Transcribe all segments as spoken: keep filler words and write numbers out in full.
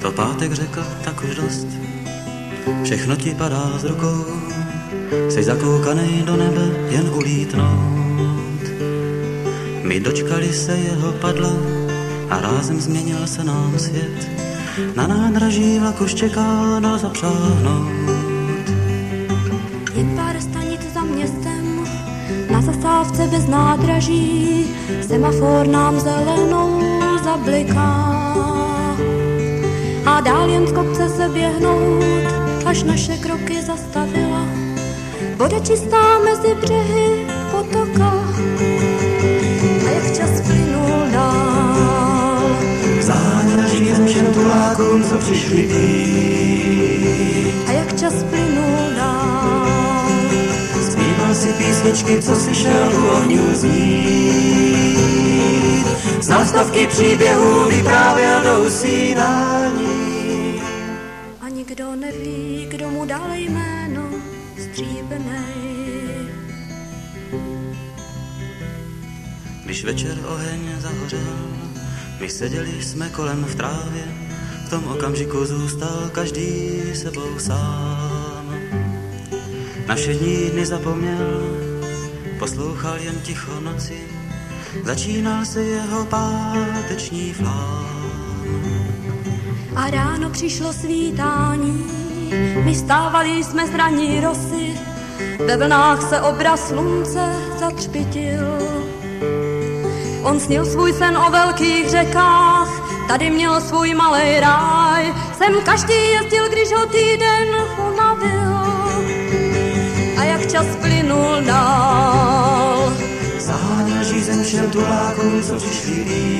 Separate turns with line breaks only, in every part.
To pátek řekl, tak už dost, všechno ti padá z rukou, jsi zakoukanej do nebe, jen ulítnout. My dočkali se jeho padla a rázem změnil se nám svět. Na nádraží vlak už čeká na zapřáhnout.
Jen pár stanic za městem, na zastávce bez nádraží, semafor nám zelenou zabliká. A dál jen z kopce se běhnout, až naše kroky zastavila voda čistá mezi břehy potoka. A jak čas plynul dál,
zádraží všem tulákům, co přišli pít.
A jak čas plynul dál,
zpíval si písničky, co slyšel u ohňů znít. Z nástavky příběhů vyprávěl do usínání.
A nikdo neví, kdo mu dal jméno Stříbrnej.
Když večer oheň zahořel, my seděli jsme kolem v trávě, v tom okamžiku zůstal každý sebou sám. Na všední dny zapomněl, poslouchal jen ticho noci, začínal se jeho páteční flám.
A ráno přišlo svítání, my stávali jsme z ranní rosy, ve vlnách se obraz slunce zatřpitil. On snil svůj sen o velkých řekách, tady měl svůj malej ráj, sem každý jezdil, když ho týden unavil. A jak čas plynul dál,
zaháněl žízeň všem tulákům, co přišli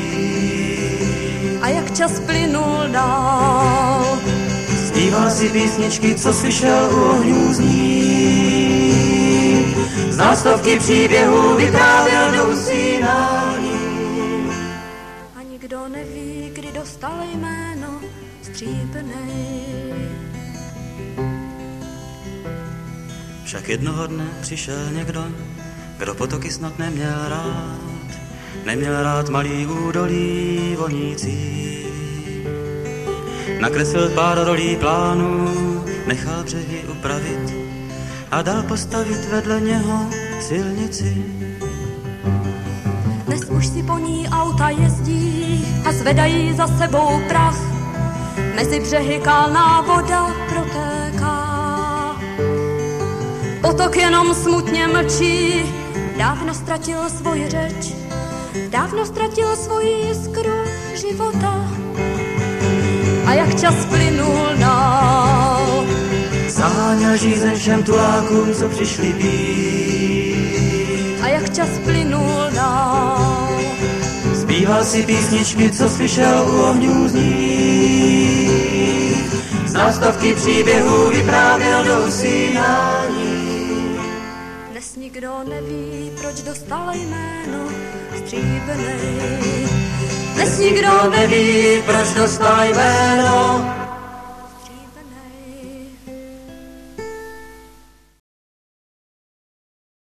a jak čas plynul dál,
zpíval si písničky, co slyšel u ohňů znít. Z nástavky příběhů vyprávěl do usínání.
A nikdo neví, kdy dostal jméno Stříbrnej.
Však jednoho dne přišel někdo, kdo potoky snad neměl rád, neměl rád malý údolí vonící. Nakreslil pár rolí plánů, nechal břehy upravit a dal postavit vedle něho silnici.
Dnes už si po ní auta jezdí a zvedají za sebou prach, mezi břehy kalná voda protéká. Potok jenom smutně mlčí, dávno ztratil svoji řeč, dávno ztratil svoji jiskru života. A jak čas plynul dál,
zaháněl žízeň všem tulákům, co přišli pít.
A jak čas plynul dál,
zpíval si písničky, co slyšel u ohňů znít. Z nástavky příběhů vyprávěl do usínání.
Dnes nikdo neví, proč dostal jméno Stříbrnej.
Dnes nikdo neví, proč dostal jméno